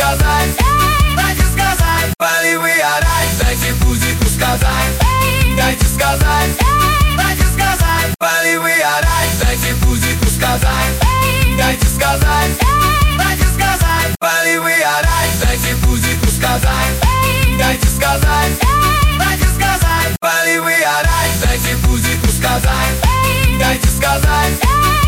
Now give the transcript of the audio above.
сказать, дайте сказать, полевые орать, дайте пузику сказать, дайте сказать, дайте сказать, полевые орать, дайте пузику сказать, дайте сказать, дайте сказать, полевые орать, дайте пузику сказать, дайте сказать, дайте сказать, полевые орать, дайте пузику сказать, дайте сказать.